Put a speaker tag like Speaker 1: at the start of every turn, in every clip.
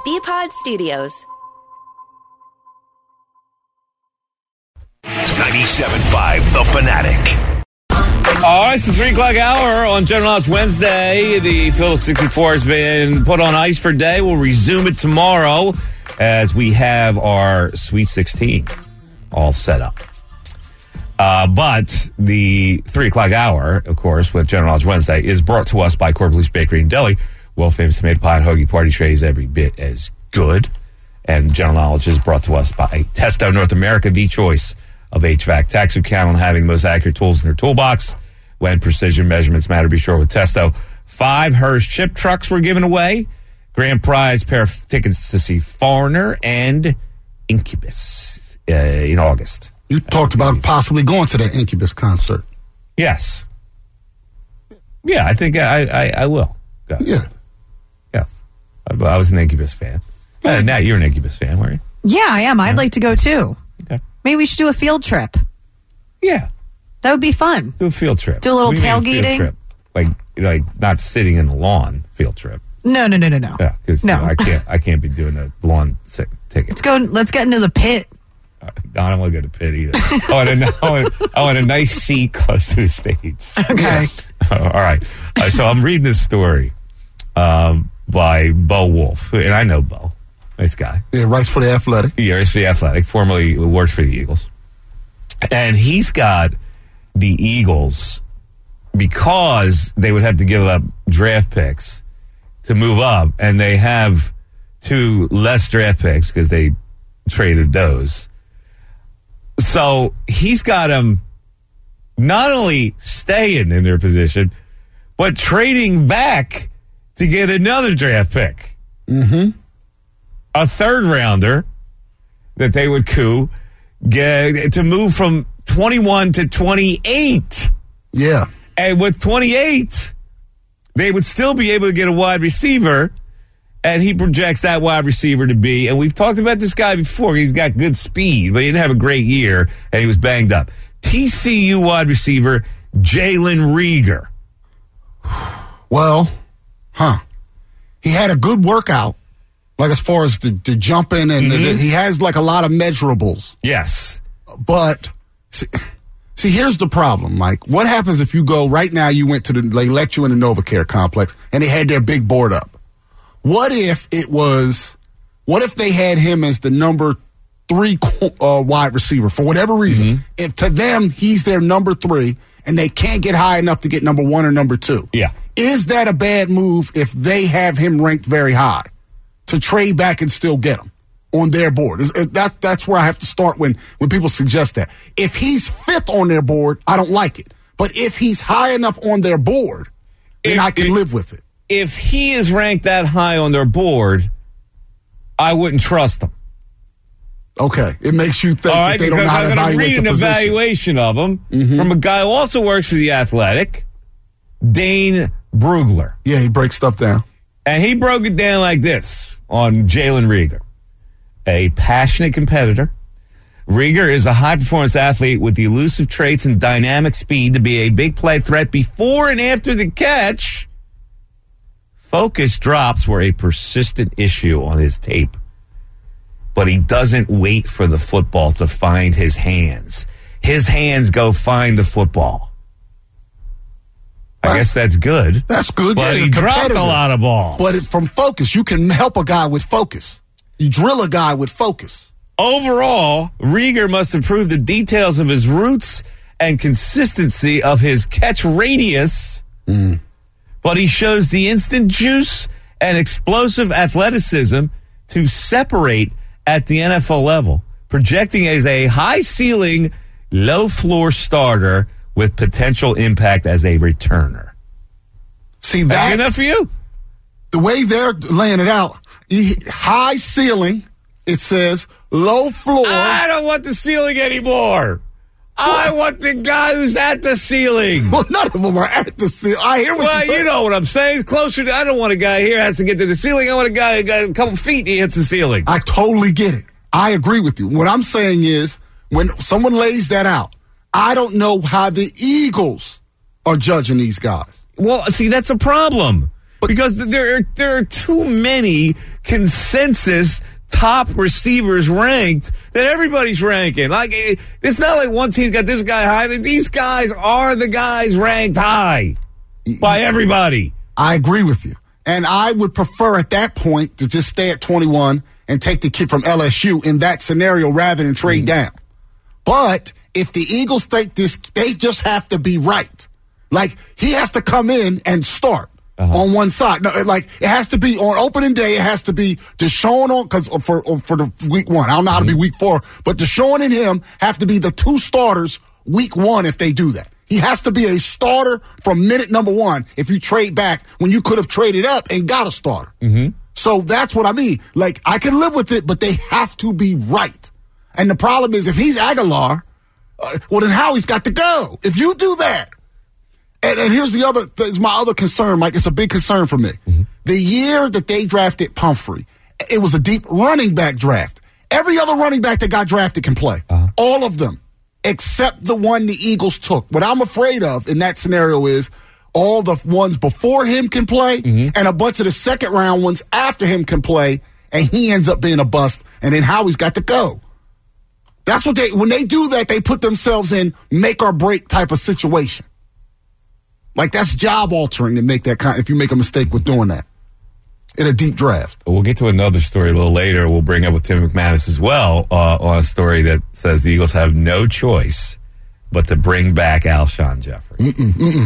Speaker 1: BPod Studios.
Speaker 2: 97.5 The Fanatic.
Speaker 3: All right, it's the 3 o'clock hour on General House Wednesday. The Phil 64 has been put on ice for a day. We'll resume it tomorrow as we have our Sweet 16 all set up. But the 3 o'clock hour, of course, with General House Wednesday is brought to us by Corporate Bakery and Deli. World-famous tomato pie and hoagie party trays, every bit as good. And General Knowledge is brought to us by Testo North America, the choice of HVAC techs who count on having the most accurate tools in their toolbox. When precision measurements matter, be sure with Testo. 5 Hers chip trucks were given away. Grand prize pair of tickets to see Foreigner and Incubus in August.
Speaker 4: You talked about possibly going to that Incubus concert.
Speaker 3: Yes. Yeah, I think I will go.
Speaker 4: Yeah.
Speaker 3: Yes. I was an Incubus fan. Now you're an Incubus fan, weren't you?
Speaker 5: Yeah, I am. I'd like to go too.
Speaker 3: Okay.
Speaker 5: Maybe we should do a field trip.
Speaker 3: Yeah.
Speaker 5: That would be fun.
Speaker 3: Do a field trip.
Speaker 5: Do a little
Speaker 3: What do you mean
Speaker 5: tailgating.
Speaker 3: field trip? Like not sitting in the lawn field trip.
Speaker 5: No.
Speaker 3: Yeah, because
Speaker 5: No.
Speaker 3: I can't be doing a lawn ticket.
Speaker 5: Let's get into the pit.
Speaker 3: I don't want to go to pit either. I want a nice seat close to the stage.
Speaker 5: Okay.
Speaker 3: All right. So I'm reading this story by Bo Wolf, and I know Bo. Nice guy.
Speaker 4: Yeah, writes for The Athletic.
Speaker 3: He writes for The Athletic, formerly worked for the Eagles. And he's got the Eagles, because they would have to give up draft picks to move up, and they have 2 less draft picks because they traded those. So he's got them not only staying in their position, but trading back to get another draft pick.
Speaker 4: Mm-hmm.
Speaker 3: A 3rd rounder that they would get to move from 21 to 28.
Speaker 4: Yeah.
Speaker 3: And with 28, they would still be able to get a wide receiver. And he projects that wide receiver to be, and we've talked about this guy before, he's got good speed, but he didn't have a great year, and he was banged up. TCU wide receiver, Jalen Reagor.
Speaker 4: Well, he had a good workout, like as far as the jumping, and he has like a lot of measurables.
Speaker 3: Yes.
Speaker 4: But see, here's the problem, Mike. What happens if you go right now, you went to they let you in the NovaCare complex, and they had their big board up? What if they had him as the number 3 wide receiver for whatever reason?
Speaker 3: Mm-hmm.
Speaker 4: If to them, he's their number 3 and they can't get high enough to get number 1 or number 2.
Speaker 3: Yeah.
Speaker 4: Is that a bad move if they have him ranked very high to trade back and still get him on their board? That's where I have to start when people suggest that. If he's 5th on their board, I don't like it. But if he's high enough on their board, then I can live with it.
Speaker 3: If he is ranked that high on their board, I wouldn't trust him.
Speaker 4: Okay. It makes you think that they don't know how to evaluate the position. I'm going to read an
Speaker 3: evaluation of him from a guy who also works for The Athletic, Dane Brugler.
Speaker 4: Yeah, he breaks stuff down.
Speaker 3: And he broke it down like this on Jalen Reagor. A passionate competitor. Reagor is a high-performance athlete with the elusive traits and dynamic speed to be a big play threat before and after the catch. Focus drops were a persistent issue on his tape, but he doesn't wait for the football to find his hands. His hands go find the football. I guess that's good.
Speaker 4: That's good.
Speaker 3: But he dropped a lot of balls.
Speaker 4: But from focus, you can help a guy with focus. You drill a guy with focus.
Speaker 3: Overall, Reagor must improve the details of his routes and consistency of his catch radius. But he shows the instant juice and explosive athleticism to separate at the NFL level, projecting as a high-ceiling, low-floor starter with potential impact as a returner.
Speaker 4: See that?
Speaker 3: Good enough for you?
Speaker 4: The way they're laying it out, high ceiling, it says, low floor.
Speaker 3: I don't want the ceiling anymore. I want the guy who's at the ceiling.
Speaker 4: Well, none of them are at the ceiling. I hear what you're saying.
Speaker 3: Well, you know what I'm saying. Closer to, I don't want a guy here who has to get to the ceiling. I want a guy who got a couple feet, he hits the ceiling.
Speaker 4: I totally get it. I agree with you. What I'm saying is, when someone lays that out, I don't know how the Eagles are judging these guys.
Speaker 3: Well, see, that's a problem. because there are too many consensus top receivers ranked that everybody's ranking. Like, it's not like one team's got this guy high. These guys are the guys ranked high by everybody.
Speaker 4: I agree with you. And I would prefer at that point to just stay at 21 and take the kid from LSU in that scenario rather than trade down. But if the Eagles think this, they just have to be right. Like, he has to come in and start on one side. No, like, it has to be on opening day. It has to be Deshaun on, because for the week 1. I don't know how to be week 4, but Deshaun and him have to be the 2 starters week 1 if they do that. He has to be a starter from minute number 1 if you trade back when you could have traded up and got a starter. So that's what I mean. Like, I can live with it, but they have to be right. And the problem is, if he's Aguilar, well, then Howie's got to go. If you do that, and here's my other concern, Mike. It's a big concern for me. The year that they drafted Pumphrey, it was a deep running back draft. Every other running back that got drafted can play. All of them. Except the one the Eagles took. What I'm afraid of in that scenario is all the ones before him can play and a bunch of the second-round ones after him can play, and he ends up being a bust, and then Howie's got to go. That's what when they do that, they put themselves in make-or-break type of situation. Like, that's job-altering to make that if you make a mistake with doing that in a deep draft.
Speaker 3: We'll get to another story a little later. We'll bring up with Tim McManus as well on a story that says the Eagles have no choice but to bring back Alshon Jeffrey.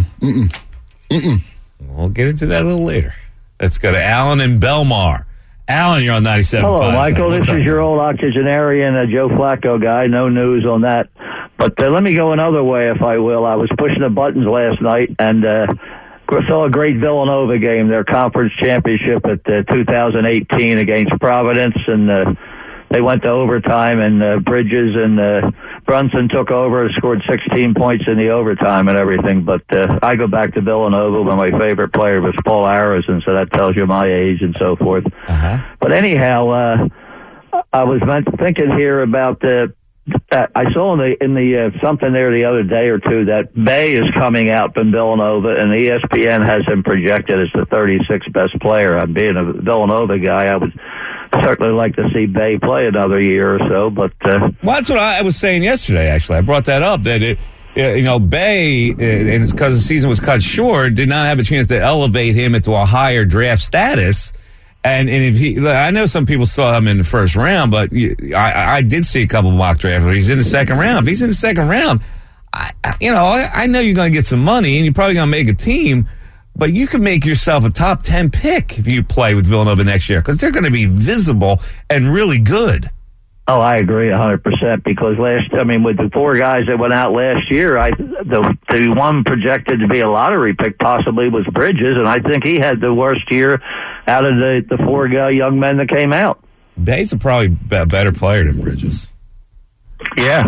Speaker 3: We'll get into that a little later. Let's go to Alan in Belmar. Alan, you're on 97.5.
Speaker 1: Hello, Michael. This is your old octogenarian, Joe Flacco guy. No news on that. But let me go another way, if I will. I was pushing the buttons last night and saw a great Villanova game, their conference championship at 2018 against Providence, and they went to overtime, and Bridges and Brunson took over and scored 16 points in the overtime and everything. But I go back to Villanova when my favorite player was Paul Harrison, so that tells you my age and so forth. But anyhow, I was thinking here about I saw in the something there the other day or two that Bay is coming out from Villanova, and ESPN has him projected as the 36th best player. I'm being a Villanova guy. I would certainly like to see Bay play another year or so. But
Speaker 3: well, that's what I was saying yesterday. Actually, I brought that up that Bay, and because the season was cut short, did not have a chance to elevate him into a higher draft status. And if I know some people saw him in the first round, but I did see a couple of mock drafts where he's in the second round. If he's in the second round, I know you're going to get some money and you're probably going to make a team, but you can make yourself a top 10 pick if you play with Villanova next year because they're going to be visible and really good.
Speaker 1: Oh, I agree 100% because with the 4 guys that went out last year, the one projected to be a lottery pick possibly was Bridges, and I think he had the worst year out of the 4 young men that came out.
Speaker 3: Bay's probably a better player than Bridges.
Speaker 1: Yeah,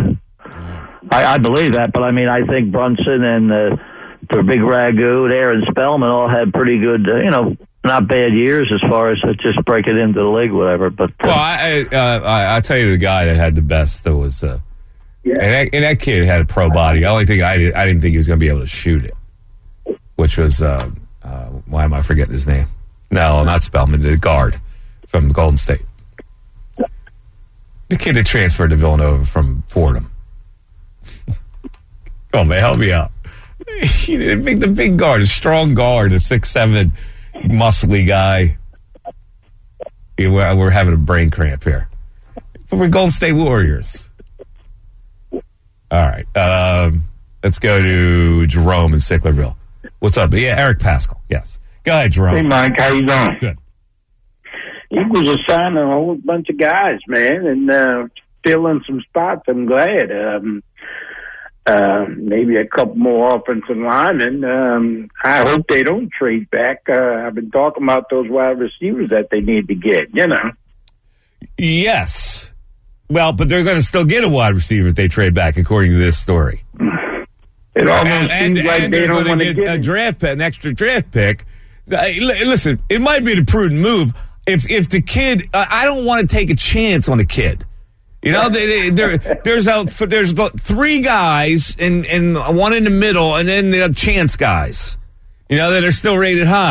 Speaker 1: I believe that, but I think Brunson and the Big Ragu, Aaron Spellman all had pretty good, not bad years as far as just breaking into the league, whatever. But
Speaker 3: well, I tell you, the guy that had the best though was, and that kid had a pro body. The only thing I didn't think he was going to be able to shoot it, which was why am I forgetting his name? No, not Spellman, the guard from Golden State, the kid that transferred to Villanova from Fordham. Come on, man, help me out. The big guard, a strong guard, a 6'7", muscly guy. We're having a brain cramp here. We're Golden State Warriors. All right. Let's go to Jerome in Sicklerville. What's up? Yeah, Eric Pascal. Yes. Go ahead, Jerome.
Speaker 6: Hey, Mike. How you doing?
Speaker 3: Good.
Speaker 6: Eagles are signing a whole bunch of guys, man, and filling some spots. I'm glad. Maybe a couple more offensive linemen. I hope they don't trade back. I've been talking about those wide receivers that they need to get,
Speaker 3: Yes. Well, but they're going to still get a wide receiver if they trade back, according to this story.
Speaker 6: It almost seems like they don't want to get
Speaker 3: an extra draft pick. Listen, it might be the prudent move. If the kid, I don't want to take a chance on the kid. There's 3 guys and one in the middle, and then the chance guys, that are still rated high.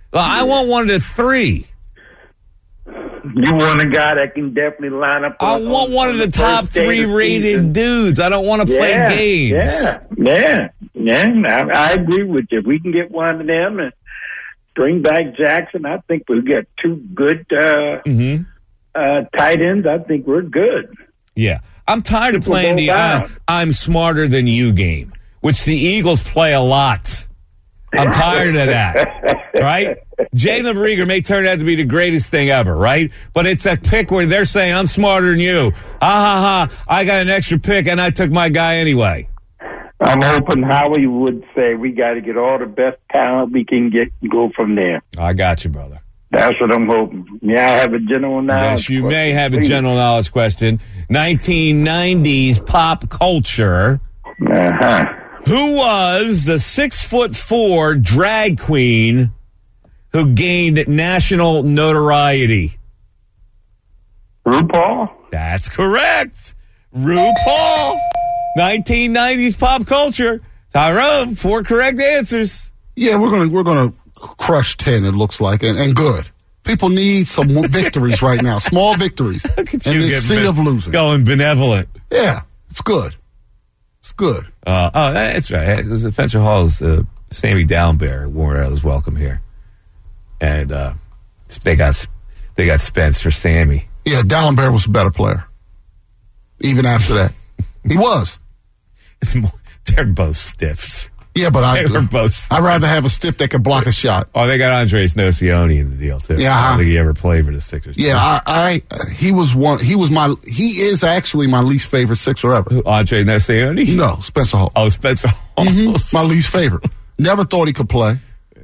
Speaker 3: I want one of the three.
Speaker 6: You want a guy that can definitely line up.
Speaker 3: I want one of the top 3 rated dudes. I don't want to play games.
Speaker 6: Yeah. I agree with you. If we can get one of them and bring back Jackson, I think we'll get 2 good tight ends. I think we're good.
Speaker 3: Yeah. I'm tired of playing the I'm smarter than you game, which the Eagles play a lot. I'm tired of that, right? Jalen Reagor may turn out to be the greatest thing ever, right? But it's a pick where they're saying, I'm smarter than you. I got an extra pick, and I took my guy anyway.
Speaker 6: I'm hoping Howie would say we got to get all the best talent we can get and go from there.
Speaker 3: I got you, brother.
Speaker 6: That's what I'm hoping. Yeah, I have a general knowledge
Speaker 3: Yes, you
Speaker 6: question.
Speaker 3: may have a general knowledge question. 1990s pop culture.
Speaker 6: Uh-huh.
Speaker 3: Who was the 6'4" drag queen who gained national notoriety?
Speaker 6: RuPaul?
Speaker 3: That's correct. RuPaul. 1990s pop culture. Tyrone, 4 correct answers.
Speaker 4: Yeah, we're gonna crush 10. It looks like, and good. People need some more victories right now. Small victories.
Speaker 3: Look at
Speaker 4: in
Speaker 3: you
Speaker 4: this
Speaker 3: getting
Speaker 4: sea of losing.
Speaker 3: Going benevolent.
Speaker 4: Yeah, it's good. It's good.
Speaker 3: That's right. Spencer Hall's Sammy Downbear wore out his welcome here, and they got Spence for Sammy.
Speaker 4: Yeah, Dallenberg was a better player. Even after that, he was.
Speaker 3: They're both stiffs.
Speaker 4: Yeah, but
Speaker 3: They were both.
Speaker 4: I'd rather have a stiff that could block a shot.
Speaker 3: Oh, they got Andres Nocioni in the deal too.
Speaker 4: Yeah,
Speaker 3: I don't think he ever played for the Sixers.
Speaker 4: Yeah, he is actually my least favorite Sixer ever.
Speaker 3: Who, Andre Nocioni?
Speaker 4: No, Spencer Hall.
Speaker 3: Oh, Spencer Hall.
Speaker 4: My least favorite. Never thought he could play.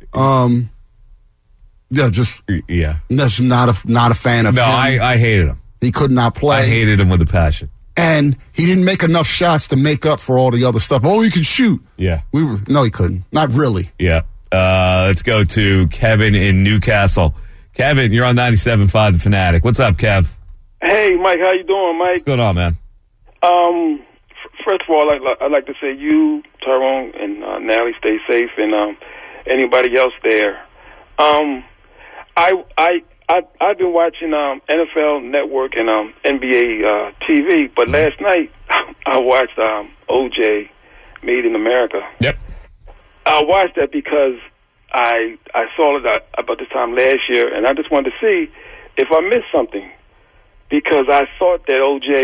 Speaker 4: Just not a fan of
Speaker 3: No,
Speaker 4: him.
Speaker 3: I hated him.
Speaker 4: He could not play.
Speaker 3: I hated him with a passion.
Speaker 4: And he didn't make enough shots to make up for all the other stuff. Oh, he could shoot.
Speaker 3: Yeah.
Speaker 4: No, he couldn't. Not really.
Speaker 3: Yeah. Let's go to Kevin in Newcastle. Kevin, you're on 97.5 The Fanatic. What's up, Kev?
Speaker 7: Hey, Mike. How you doing, Mike?
Speaker 3: What's going on, man?
Speaker 7: First of all, I'd like to say you, Tyrone, and Natalie, stay safe, and anybody else there. I've been watching NFL Network and NBA TV, but last night I watched OJ Made in America.
Speaker 3: Yep.
Speaker 7: I watched that because I saw it about this time last year, and I just wanted to see if I missed something, because I thought that OJ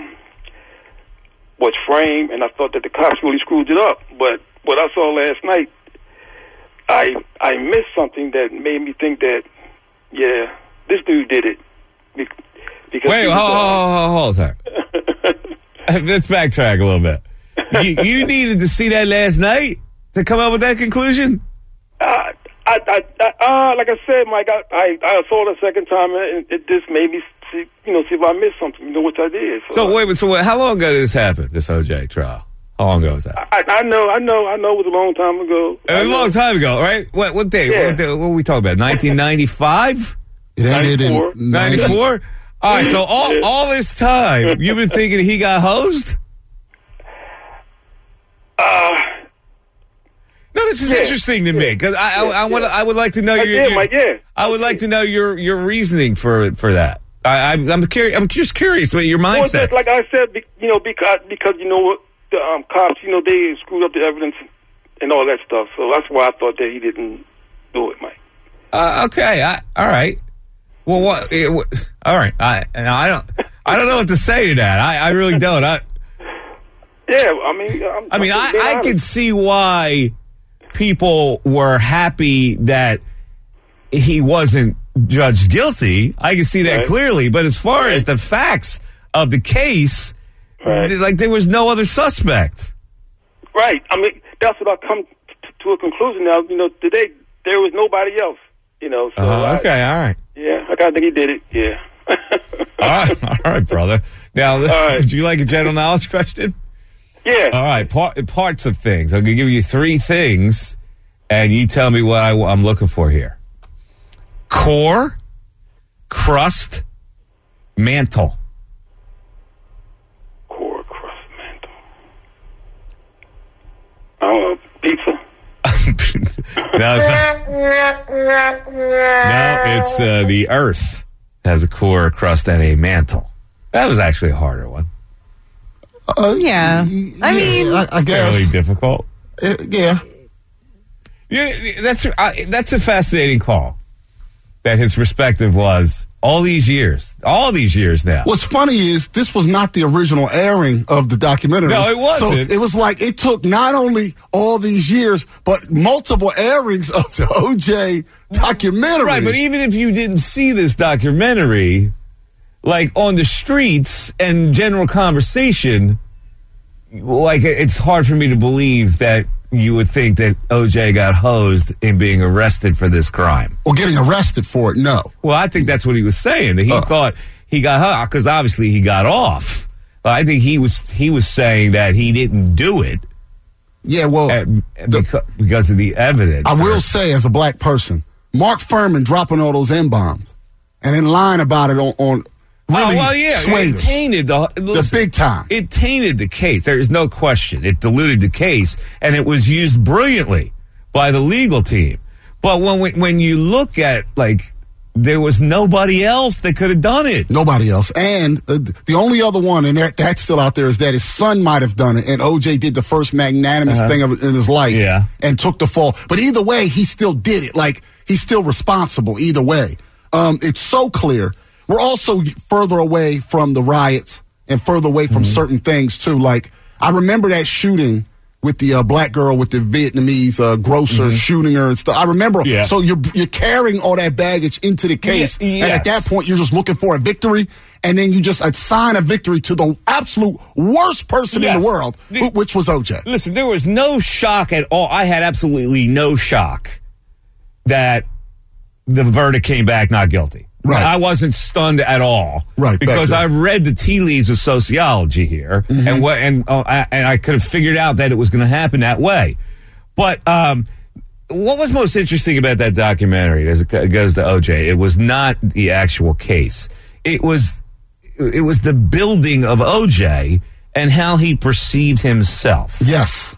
Speaker 7: was framed, and I thought that the cops really screwed it up. But what I saw last night, I missed something that made me think that, yeah, this dude did it. Because
Speaker 3: Wait, hold on. Let's backtrack a little bit. You needed to see that last night to come up with that conclusion?
Speaker 7: Like I said, Mike, I saw it a second time, and it just made me see if I missed something, which I did.
Speaker 3: So how long ago did this happen, this OJ trial? How long ago was that?
Speaker 7: I know. It was a long time ago.
Speaker 3: A long time ago, right? What day?
Speaker 7: Yeah.
Speaker 3: What were we talking about? 1995?
Speaker 4: It ended
Speaker 7: 94.
Speaker 4: in
Speaker 3: 94? All right, so all this time, you've been thinking he got hosed? No, this is interesting to me, because I would like to know I would like to know your reasoning for that. I'm curious. I'm just curious about your mindset.
Speaker 7: Well, like I said, because what the cops, they screwed up the evidence and all that stuff. So that's why I thought that he didn't do it, Mike.
Speaker 3: Okay. All right. Well, what? All right. I don't know what to say to that. I really don't. I can see why people were happy that he wasn't judged guilty. I can see that clearly. But as far as the facts of the case, like there was no other suspect.
Speaker 7: Right. I mean, that's what I come to a conclusion now. Today there was nobody else. So
Speaker 3: okay. All right.
Speaker 7: Yeah, I think he did it. Yeah.
Speaker 3: All right, brother. Now, would you like a general knowledge question?
Speaker 7: Yeah.
Speaker 3: All right, parts of things. I'm going to give you 3 things, and you tell me what I'm looking for here. Core, crust, mantle.
Speaker 7: Core, crust, mantle. I don't know, pizza.
Speaker 3: No, it's the Earth has a core, crust, and a mantle. That was actually a harder one.
Speaker 5: Yeah. I mean,
Speaker 4: I guess.
Speaker 3: Fairly difficult.
Speaker 4: Yeah.
Speaker 3: Yeah, that's a fascinating call. That his perspective was all these years now.
Speaker 4: What's funny is this was not the original airing of the documentary.
Speaker 3: No, it wasn't.
Speaker 4: So it was like it took not only all these years, but multiple airings of the OJ documentary.
Speaker 3: Right, but even if you didn't see this documentary, like on the streets and general conversation, like it's hard for me to believe that you would think that OJ got hosed in being arrested for this crime.
Speaker 4: Or getting arrested for it, no.
Speaker 3: Well, I think that's what he was saying. That he thought he got hosed because obviously he got off. I think he was saying that he didn't do it.
Speaker 4: Yeah, well,
Speaker 3: because of the evidence.
Speaker 4: I will say, as a black person, Mark Furman dropping all those N-bombs and then lying about it on really swayed
Speaker 3: it tainted
Speaker 4: the big time.
Speaker 3: It tainted the case. There is no question. It diluted the case, and it was used brilliantly by the legal team. But when you look at, like, there was nobody else that could have done it.
Speaker 4: Nobody else. And the only other one, and that's still out there, is that his son might have done it, and OJ did the first magnanimous thing in his life and took the fall. But either way, he still did it. Like, he's still responsible either way. It's so clear. We're also further away from the riots and further away from certain things, too. Like, I remember that shooting with the black girl with the Vietnamese grocer shooting her and stuff. I remember. Yeah. So you're carrying all that baggage into the case. And at that point, you're just looking for a victory. And then you just assign a victory to the absolute worst person in the world, which was OJ.
Speaker 3: Listen, there was no shock at all. I had absolutely no shock that the verdict came back not guilty.
Speaker 4: Right.
Speaker 3: I wasn't stunned at all.
Speaker 4: Right.
Speaker 3: Because I read the tea leaves of sociology here, and I could have figured out that it was going to happen that way. But what was most interesting about that documentary, as it goes to OJ, it was not the actual case. It was the building of OJ and how he perceived himself.
Speaker 4: Yes.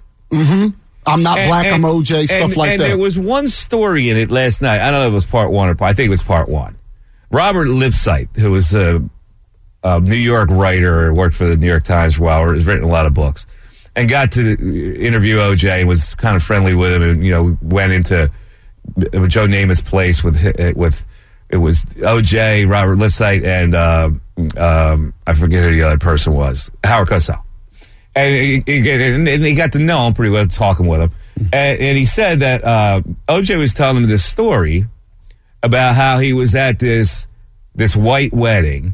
Speaker 4: I'm not black, I'm OJ, stuff like that.
Speaker 3: And there was one story in it last night. I don't know if it was part one I think it was part one. Robert Lipsyte, who was a New York writer, worked for the New York Times for a while, has written a lot of books, and got to interview OJ and was kind of friendly with him, and went into Joe Namath's place with it was OJ, Robert Lipsyte, and I forget who the other person was, Howard Cosell, and he got to know him pretty well, talking with him, and he said that OJ was telling him this story about how he was at this white wedding.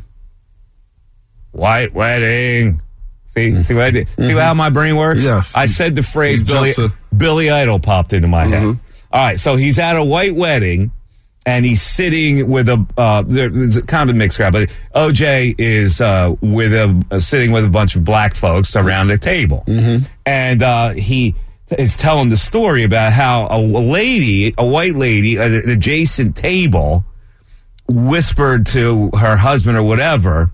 Speaker 3: White wedding. See what I did? See how my brain works?
Speaker 4: Yes.
Speaker 3: I said the phrase Billy Idol popped into my head. All right, so he's at a white wedding, and he's sitting with there's kind of a mixed crowd, but OJ is sitting with a bunch of black folks around a table. And he is telling the story about how a white lady at an adjacent table whispered to her husband or whatever,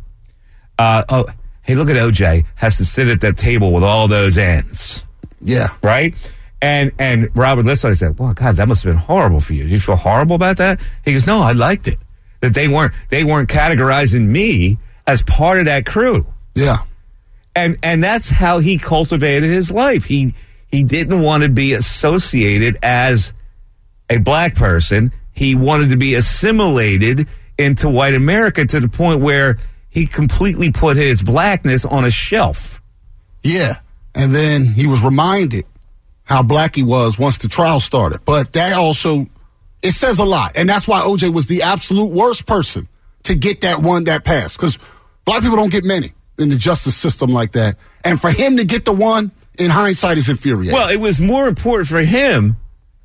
Speaker 3: hey, look at OJ, has to sit at that table with all those ends.
Speaker 4: Yeah.
Speaker 3: Right? And Robert Lipsyte said, well, God, that must have been horrible for you. Did you feel horrible about that? He goes, no, I liked it. That they weren't categorizing me as part of that crew.
Speaker 4: Yeah.
Speaker 3: And that's how he cultivated his life. He didn't want to be associated as a black person. He wanted to be assimilated into white America to the point where he completely put his blackness on a shelf.
Speaker 4: Yeah. And then he was reminded how black he was once the trial started. But that also, it says a lot. And that's why OJ was the absolute worst person to get that pass. Because black people don't get many in the justice system like that. And for him to get the one, in hindsight, is infuriating.
Speaker 3: Well, it was more important for him.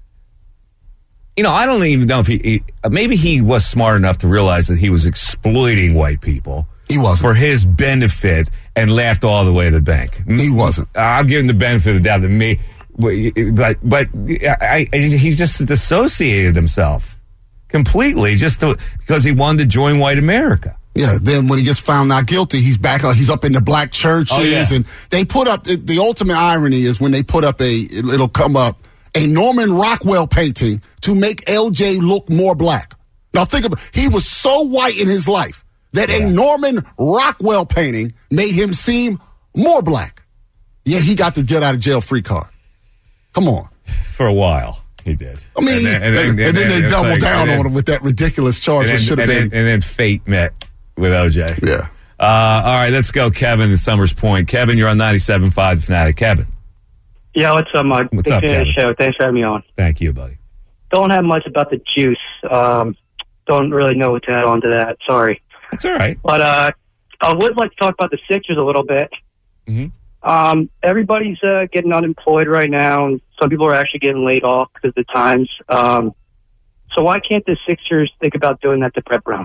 Speaker 3: I don't even know if maybe he was smart enough to realize that he was exploiting white people.
Speaker 4: He wasn't.
Speaker 3: For his benefit and laughed all the way to the bank.
Speaker 4: He wasn't.
Speaker 3: I'll give him the benefit of the doubt that me, but he just dissociated himself completely because he wanted to join white America.
Speaker 4: Yeah, then when he gets found not guilty, he's back. He's up in the black churches, and they put up the ultimate irony is when they put up it'll come up a Norman Rockwell painting to make LJ look more black. Now think about it. He was so white in his life that a Norman Rockwell painting made him seem more black. Yet he got the get out of jail free card. Come on.
Speaker 3: For a while, he did.
Speaker 4: I mean, and then they doubled down on him with that ridiculous charge.
Speaker 3: And then fate met with OJ.
Speaker 4: Yeah.
Speaker 3: All right, let's go, Kevin in Summers Point. Kevin, you're on 97.5 The Fanatic. Kevin.
Speaker 8: Yeah, what's up, Mike?
Speaker 3: What's up, Kevin?
Speaker 8: Show. Thanks for having me on.
Speaker 3: Thank you, buddy.
Speaker 8: Don't have much about the juice. Don't really know what to add on to that. Sorry.
Speaker 3: That's all right.
Speaker 8: But I would like to talk about the Sixers a little bit.
Speaker 3: Mm-hmm.
Speaker 8: Everybody's getting unemployed right now, and some people are actually getting laid off because of the times. So why can't the Sixers think about doing that to Brett Brown?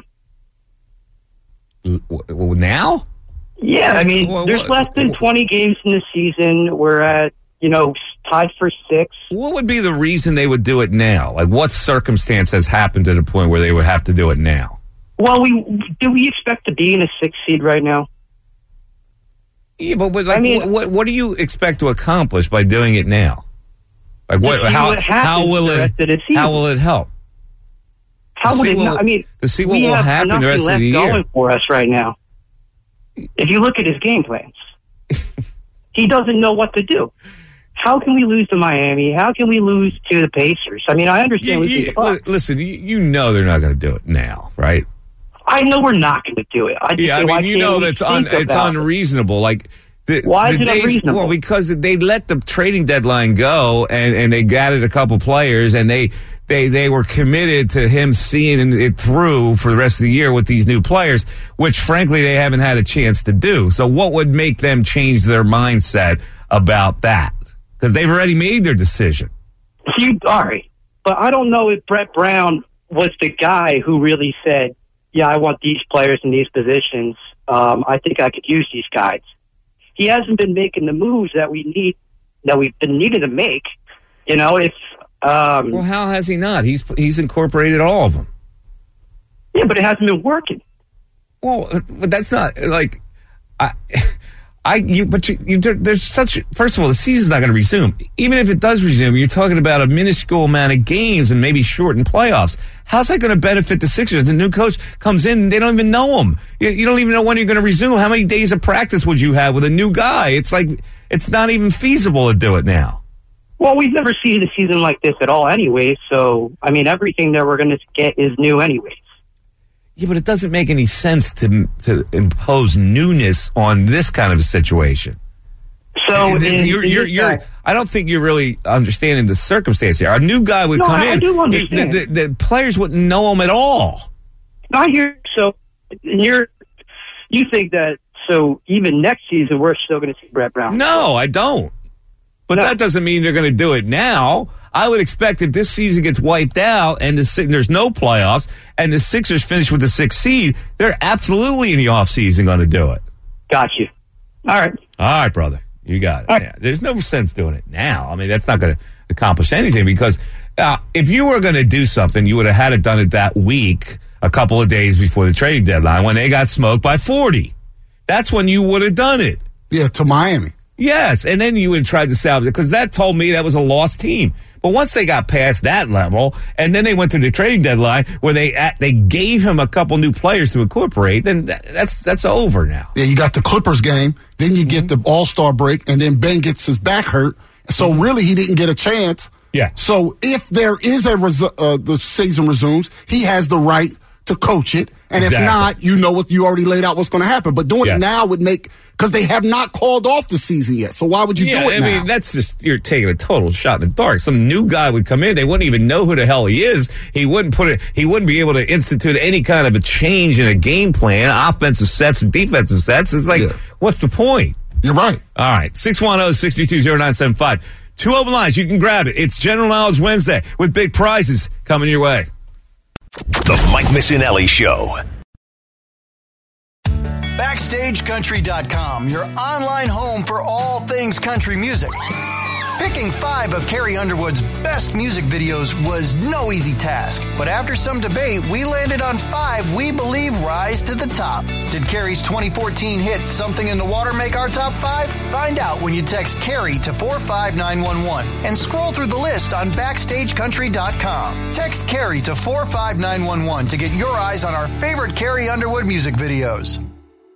Speaker 3: Now?
Speaker 8: Yeah, I mean, there's less than 20 games in the season. We're at, tied for 6.
Speaker 3: What would be the reason they would do it now? Like, what circumstance has happened to the point where they would have to do it now?
Speaker 8: Well, do we expect to be in a 6th seed right now?
Speaker 3: Yeah, but what do you expect to accomplish by doing it now? Like, how will it help?
Speaker 8: How would it not? I mean,
Speaker 3: to see what will happen the rest of the year.
Speaker 8: Going for us right now. If you look at his game plans, he doesn't know what to do. How can we lose to Miami? How can we lose to the Pacers? I mean, I understand.
Speaker 3: Listen, you know they're not going to do it now, right?
Speaker 8: I know we're not going to do it.
Speaker 3: It's unreasonable. Like,
Speaker 8: why is it unreasonable?
Speaker 3: Well, because they let the trading deadline go, and they gathered a couple players, and they were committed to him seeing it through for the rest of the year with these new players, which frankly they haven't had a chance to do. So what would make them change their mindset about that? Because they've already made their decision.
Speaker 8: All right. But I don't know if Brett Brown was the guy who really said, yeah, I want these players in these positions. I think I could use these guys. He hasn't been making the moves that we've been needed to make.
Speaker 3: Well, how has he not? He's incorporated all of them.
Speaker 8: Yeah, but it hasn't been working.
Speaker 3: Well, but that's not like there's such. First of all, the season's not going to resume. Even if it does resume, you're talking about a minuscule amount of games and maybe shortened playoffs. How's that going to benefit the Sixers? The new coach comes in, they don't even know him. You don't even know when you're going to resume. How many days of practice would you have with a new guy? It's like it's not even feasible to do it now.
Speaker 8: Well, we've never seen a season like this at all anyway, so, I mean, everything that we're going to get is new anyways.
Speaker 3: Yeah, but it doesn't make any sense to impose newness on this kind of a situation.
Speaker 8: So,
Speaker 3: I don't think you're really understanding the circumstance here. A new guy would come in.
Speaker 8: I do understand.
Speaker 3: The players wouldn't know him at all.
Speaker 8: I hear, so, you think that, so even next season, we're still going to see Brett Brown?
Speaker 3: No, I don't. But that doesn't mean they're going to do it now. I would expect if this season gets wiped out and there's no playoffs and the Sixers finish with the 6th seed, they're absolutely in the offseason going to do it.
Speaker 8: Got you. All right,
Speaker 3: brother. You got it.
Speaker 8: Right.
Speaker 3: Yeah. There's no sense doing it now. I mean, that's not going to accomplish anything because if you were going to do something, you would have had it done it that week, a couple of days before the trading deadline when they got smoked by 40. That's when you would have done it.
Speaker 4: Yeah, to Miami.
Speaker 3: Yes, and then you would try to salvage it because that told me that was a lost team. But once they got past that level, and then they went to the trading deadline where they gave him a couple new players to incorporate, then that's over now.
Speaker 4: Yeah, you got the Clippers game, then you get the All-Star break, and then Ben gets his back hurt. So really, he didn't get a chance.
Speaker 3: Yeah.
Speaker 4: So if there is the season resumes, he has the right to coach it, and
Speaker 3: exactly.
Speaker 4: If not, you know what you already laid out what's going to happen. But doing it now would make. Because they have not called off the season yet. So why would you do it now?
Speaker 3: I mean, that's just, you're taking a total shot in the dark. Some new guy would come in. They wouldn't even know who the hell he is. He wouldn't be able to institute any kind of a change in a game plan, offensive sets or defensive sets. It's like, what's the point?
Speaker 4: You're right.
Speaker 3: All right. 610-622-0975. 2 open lines. You can grab it. It's General Knowledge Wednesday with big prizes coming your way.
Speaker 2: The Mike Missinelli Show.
Speaker 9: BackstageCountry.com, your online home for all things country music. Picking 5 of Carrie Underwood's best music videos was no easy task, but after some debate, we landed on 5 we believe rise to the top. Did Carrie's 2014 hit Something in the Water make our top 5? Find out when you text Carrie to 45911 and scroll through the list on BackstageCountry.com. Text Carrie to 45911 to get your eyes on our favorite Carrie Underwood music videos.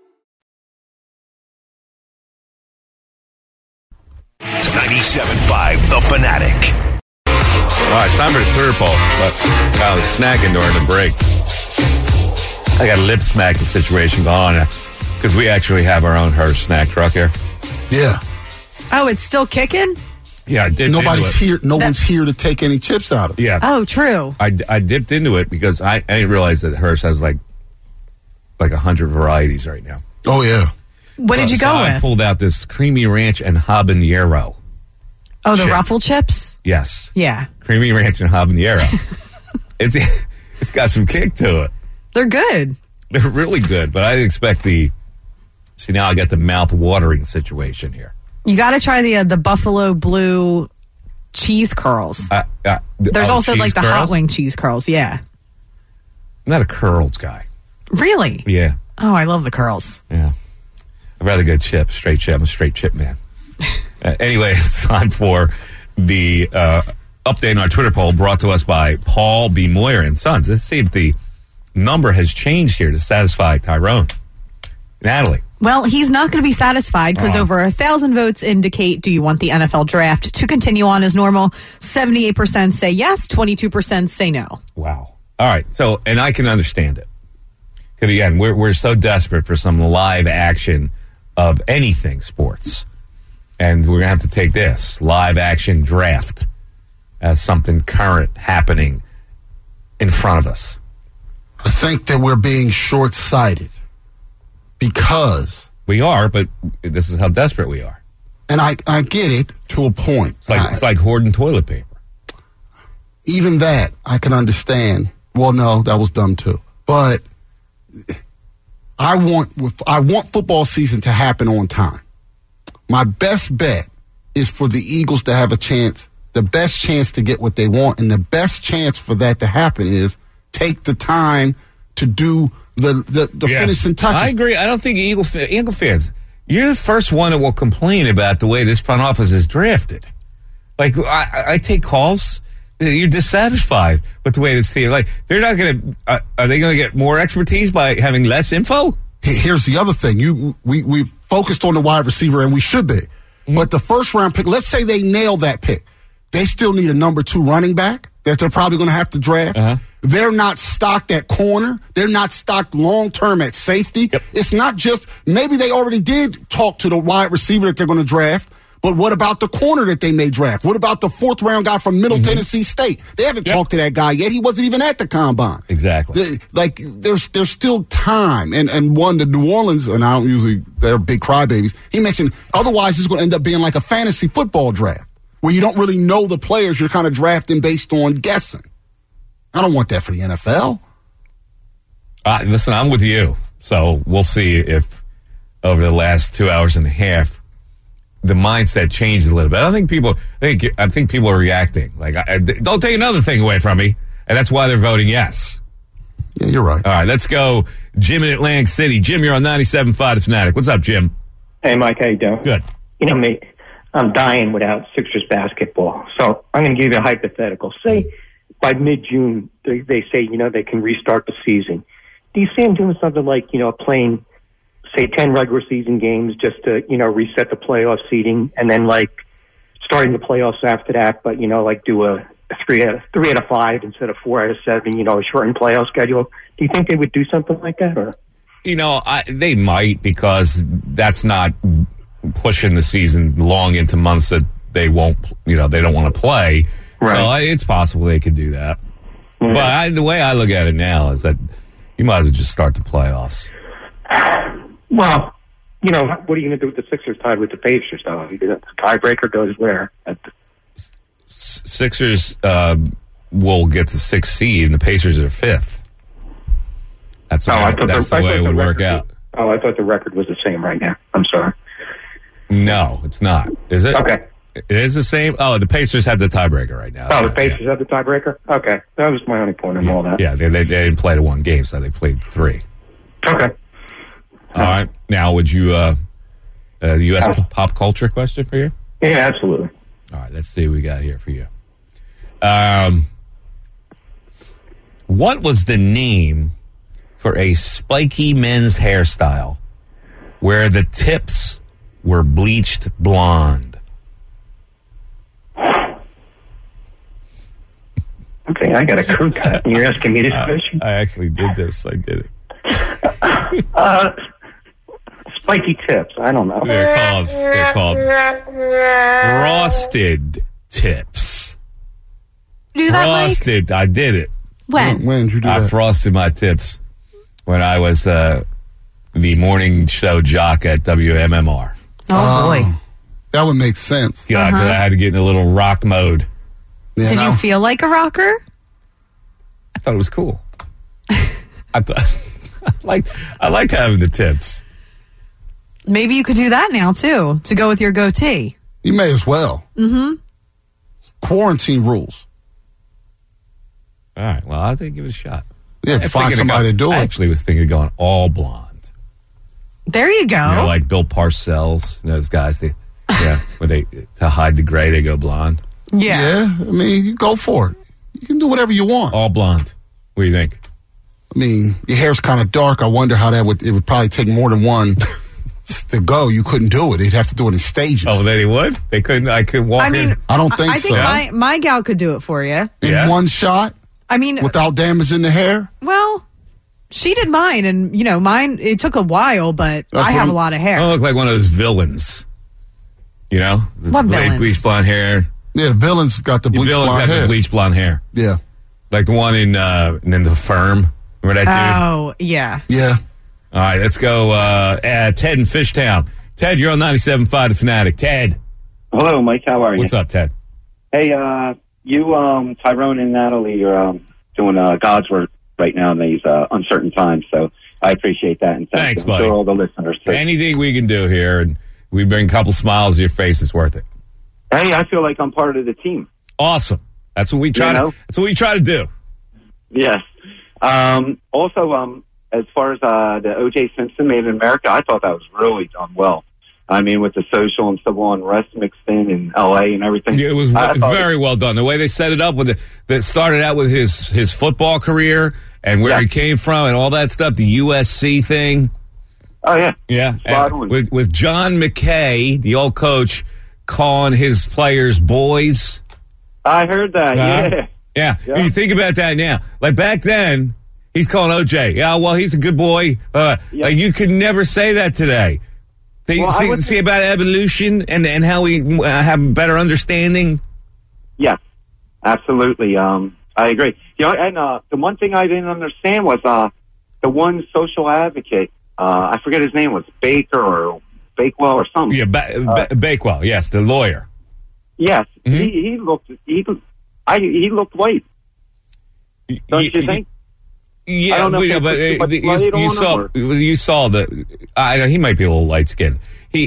Speaker 2: 97.5 The Fanatic.
Speaker 3: All right, time for the Twitter poll. But I was snacking during the break. I got a lip smacking situation going on because we actually have our own Hirsch snack truck here.
Speaker 4: Yeah.
Speaker 5: Oh, it's still kicking?
Speaker 3: Yeah, I dipped
Speaker 4: Nobody's
Speaker 3: into it.
Speaker 4: here. No one's here to take any chips out of it.
Speaker 3: Yeah.
Speaker 5: Oh, true.
Speaker 3: I dipped into it because I didn't realize that Hirsch has like 100 varieties right now.
Speaker 4: Oh, yeah.
Speaker 5: What did you go
Speaker 3: I
Speaker 5: with?
Speaker 3: pulled out this creamy ranch and habanero.
Speaker 5: Oh, the
Speaker 3: chip.
Speaker 5: Ruffle chips?
Speaker 3: Yes.
Speaker 5: Yeah.
Speaker 3: Creamy ranch and habanero. It's got some kick to it.
Speaker 5: They're good.
Speaker 3: They're really good, but I didn't expect see, now I got the mouth-watering situation here.
Speaker 5: You got to try the Buffalo Blue cheese curls. There's also like the hot wing cheese curls. Yeah.
Speaker 3: I'm not a curls guy.
Speaker 5: Really?
Speaker 3: Yeah.
Speaker 5: Oh, I love the curls.
Speaker 3: Yeah. I'd rather go chip, straight chip. I'm a straight chip man. Anyway, it's time for the update on our Twitter poll brought to us by Paul B. Moyer and Sons. Let's see if the number has changed here to satisfy Tyrone. Natalie.
Speaker 5: Well, he's not going to be satisfied because over 1,000 votes indicate, do you want the NFL draft to continue on as normal? 78% say yes, 22% say no.
Speaker 3: Wow. All right. So, and I can understand it. Because again, we're so desperate for some live action of anything sports. And we're going to have to take this live action draft as something current happening in front of us.
Speaker 4: I think that we're being short-sighted because...
Speaker 3: We are, but this is how desperate we are.
Speaker 4: And I get it to a point.
Speaker 3: It's like hoarding toilet paper.
Speaker 4: Even that, I can understand. Well, no, that was dumb too. But I want football season to happen on time. My best bet is for the Eagles to have a chance, the best chance to get what they want, and the best chance for that to happen is take the time to do the finishing touches.
Speaker 3: I agree. I don't think Eagle fans, you're the first one that will complain about the way this front office is drafted. Like, I take calls. You're dissatisfied with the way this team. Like, they're not going to. Are they going to get more expertise by having less info?
Speaker 4: Here's the other thing. We've focused on the wide receiver, and we should be. Mm-hmm. But the first round pick, let's say they nail that pick. They still need a number 2 running back that they're probably going to have to draft. Uh-huh. They're not stocked at corner. They're not stocked long-term at safety. Yep. It's not just, maybe they already did talk to the wide receiver that they're going to draft, but what about the corner that they may draft? What about the 4th-round guy from Middle Tennessee State? They haven't talked to that guy yet. He wasn't even at the combine. Exactly. There's still time. And one, the New Orleans, and I don't usually, they're big crybabies, he mentioned, otherwise it's going to end up being like a fantasy football draft where you don't really know the players. You're kind of drafting based on guessing. I don't want that for the NFL.
Speaker 3: Listen, I'm with you. So we'll see if over the last 2 hours and a half, the mindset changed a little bit. I think people are reacting. Like, don't take another thing away from me. And that's why they're voting yes.
Speaker 4: Yeah, you're right.
Speaker 3: All right, let's go. Jim in Atlantic City. Jim, you're on 97.5 The Fanatic. What's up, Jim?
Speaker 10: Hey, Mike, how you doing?
Speaker 3: Good.
Speaker 10: You know me, I'm dying without Sixers basketball. So I'm going to give you a hypothetical. Say by mid-June, they say, they can restart the season. Do you see them doing something like, playing, say, 10 regular season games just to, reset the playoff seeding and then, starting the playoffs after that, but, do a 3 out of 5 instead of 4 out of 7, a shortened playoff schedule? Do you think they would do something like that? Or
Speaker 3: they might, because that's not pushing the season long into months that they won't, they don't want to play. Right. So it's possible they could do that. Mm-hmm. But the way I look at it now is that you might as well just start the playoffs.
Speaker 10: Well, what are you going to do with the Sixers tied with the Pacers, though? The tiebreaker goes where?
Speaker 3: Sixers will get the 6th seed, and the Pacers are 5th. That's the way it would work out.
Speaker 10: I thought the record was the same right now. I'm sorry.
Speaker 3: No, it's not. Is it?
Speaker 10: Okay.
Speaker 3: It is the same. Oh, the Pacers have the tiebreaker right now.
Speaker 10: Oh, the Pacers have the tiebreaker? Okay. That was my only point in all that.
Speaker 3: Yeah, they didn't play to 1 game, so they played 3.
Speaker 10: Okay.
Speaker 3: All right. Now, would you, U.S. pop culture question for you?
Speaker 10: Yeah, absolutely.
Speaker 3: All right, let's see what we got here for you. What was the name for a spiky men's hairstyle where the tips were bleached blonde?
Speaker 10: Okay, I got a crew cut, and you're asking me this question?
Speaker 3: I actually did this. I did it.
Speaker 10: Spiky tips. I don't know.
Speaker 3: They're called frosted tips.
Speaker 5: Do that,
Speaker 3: Frosted.
Speaker 5: Mike?
Speaker 3: I did it.
Speaker 5: When
Speaker 4: did you do
Speaker 3: I
Speaker 4: that?
Speaker 3: frosted my tips when I was the morning show jock at WMMR.
Speaker 5: Oh, boy.
Speaker 4: That would make sense.
Speaker 3: Yeah, because I had to get in a little rock mode.
Speaker 4: Yeah,
Speaker 5: Did you feel like a rocker?
Speaker 3: I thought it was cool. I liked having the tips.
Speaker 5: Maybe you could do that now, too, to go with your goatee.
Speaker 4: You may as well.
Speaker 5: Mm-hmm.
Speaker 4: Quarantine rules.
Speaker 3: All right, well, I think give it a shot.
Speaker 4: Yeah, find somebody to do it.
Speaker 3: I actually was thinking of going all blonde.
Speaker 5: There you go.
Speaker 3: You know, like Bill Parcells, those guys, when they to hide the gray, they go blonde.
Speaker 5: Yeah.
Speaker 4: I mean, you go for it. You can do whatever you want.
Speaker 3: All blonde. What do you think?
Speaker 4: I mean, your hair's kind of dark. I wonder how it would probably take more than one to go. You couldn't do it. They'd have to do it in stages.
Speaker 3: Oh, they would? They couldn't? I could walk in?
Speaker 4: I don't think so.
Speaker 5: I think my gal could do it for you.
Speaker 4: In one shot?
Speaker 5: I mean,
Speaker 4: without damaging the hair?
Speaker 5: Well, she did mine, and, mine, it took a while, but I have a lot of hair.
Speaker 3: I look like one of those villains. You know?
Speaker 5: What villains?
Speaker 3: Bleach blonde hair.
Speaker 4: Yeah, the villains got the bleach blonde hair.
Speaker 3: The bleach blonde hair.
Speaker 4: Yeah.
Speaker 3: Like the one in The Firm. Remember that dude?
Speaker 5: Oh, yeah.
Speaker 4: Yeah.
Speaker 3: All right, let's go. Ted in Fishtown. Ted, you're on 97.5 The Fanatic. Ted.
Speaker 11: Hello, Mike. How are you?
Speaker 3: What's up, Ted?
Speaker 11: Hey, you, Tyrone and Natalie, you're doing God's work right now in these uncertain times. So I appreciate that. And
Speaker 3: Thanks,
Speaker 11: you.
Speaker 3: buddy.
Speaker 11: I'm sure all the listeners too.
Speaker 3: Anything we can do here, and we bring a couple smiles to your face, it's worth it.
Speaker 11: Hey, I feel like I'm part of the team.
Speaker 3: Awesome. That's what we try That's what we try to do.
Speaker 11: Yes. Also, as far as the O.J. Simpson Made in America, I thought that was really done well. I mean, with the social and civil unrest mixed in L.A. and everything.
Speaker 3: Yeah, it was very well done. The way they set it up that started out with his football career and where he came from and all that stuff, the USC thing.
Speaker 11: Oh, yeah.
Speaker 3: Yeah. With John McKay, the old coach, calling his players boys.
Speaker 11: I heard that,
Speaker 3: Yeah. You think about that now. Like back then, he's calling OJ. Yeah, well, he's a good boy. Like you could never say that today. See about evolution and how we have a better understanding.
Speaker 11: Yes, absolutely. I agree. And the one thing I didn't understand was the one social advocate. I forget his name was Baker or Bakewell or something.
Speaker 3: Yeah, Bakewell. Yes, the lawyer.
Speaker 11: Yes, he looked white. Don't you think?
Speaker 3: Yeah,
Speaker 11: I don't know
Speaker 3: but you saw he might be a little light skinned.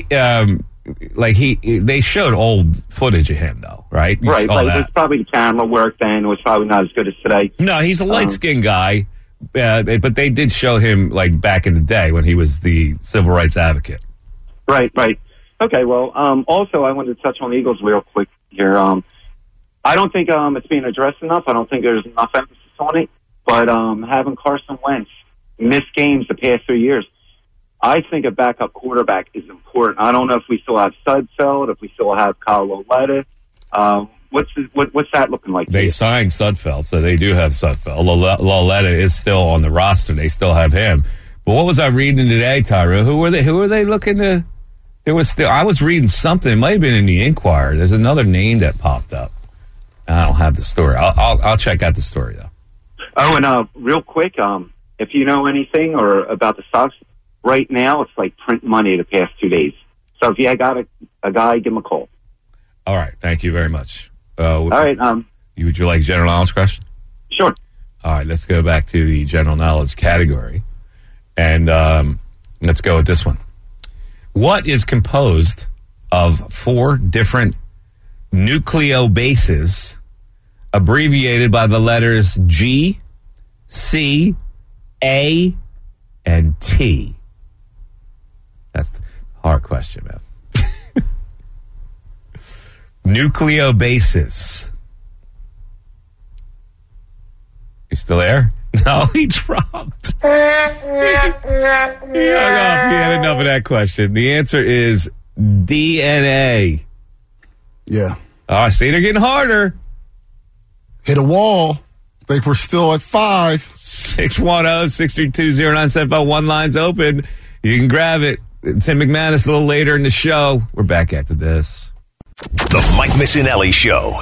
Speaker 3: They showed old footage of him though, right?
Speaker 11: Right. It was probably the camera work then. It was probably not as good as today.
Speaker 3: No, he's a light skinned guy, but they did show him like back in the day when he was the civil rights advocate.
Speaker 11: Right. Okay. Well, also I wanted to touch on the Eagles real quick here. I don't think it's being addressed enough. I don't think there's enough emphasis on it. But having Carson Wentz miss games the past 3 years, I think a backup quarterback is important. I don't know if we still have Sudfeld, if we still have Kyle Lauletta. What's that looking like?
Speaker 3: They signed Sudfeld, so they do have Sudfeld. Lauletta is still on the roster. They still have him. But what was I reading today, Tyra? Who were they looking to? I was reading something. It might have been in the Inquirer. There's another name that popped up. I don't have the story. I'll check out the story though.
Speaker 11: Oh, and real quick, if you know anything or about the Sox, right now it's like print money the past 2 days. So if you got a guy, give him a call.
Speaker 3: All right, thank you very much.
Speaker 11: All right.
Speaker 3: Would you like general knowledge question?
Speaker 11: Sure.
Speaker 3: All right, let's go back to the general knowledge category, and let's go with this one. What is composed of 4 different nucleobases, abbreviated by the letters G, C, A, and T? That's a hard question, man. Nucleobases. You still there? No, he dropped. He hung up. He had enough of that question. The answer is DNA.
Speaker 4: Yeah.
Speaker 3: Oh, see, they're getting harder.
Speaker 4: Hit a wall. I think we're still at 5.
Speaker 3: 610-632-0975. One line's open. You can grab it. Tim McManus a little later in the show. We're back after this.
Speaker 2: The Mike Missinelli Show.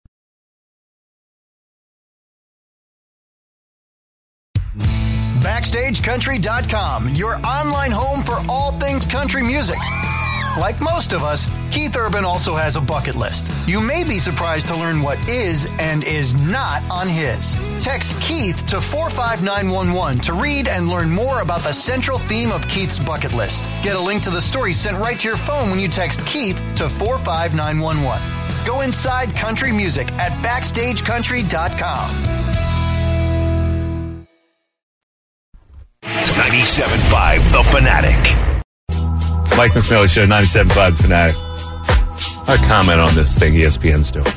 Speaker 9: BackstageCountry.com, your online home for all things country music. Like most of us, Keith Urban also has a bucket list. You may be surprised to learn what is and is not on his. Text Keith to 45911 to read and learn more about the central theme of Keith's bucket list. Get a link to the story sent right to your phone when you text Keith to 45911. Go inside country music at BackstageCountry.com.
Speaker 2: 97.5 The Fanatic.
Speaker 3: Mike Missinelli Show, 97.5 Fanatic. I comment on this thing ESPN's doing.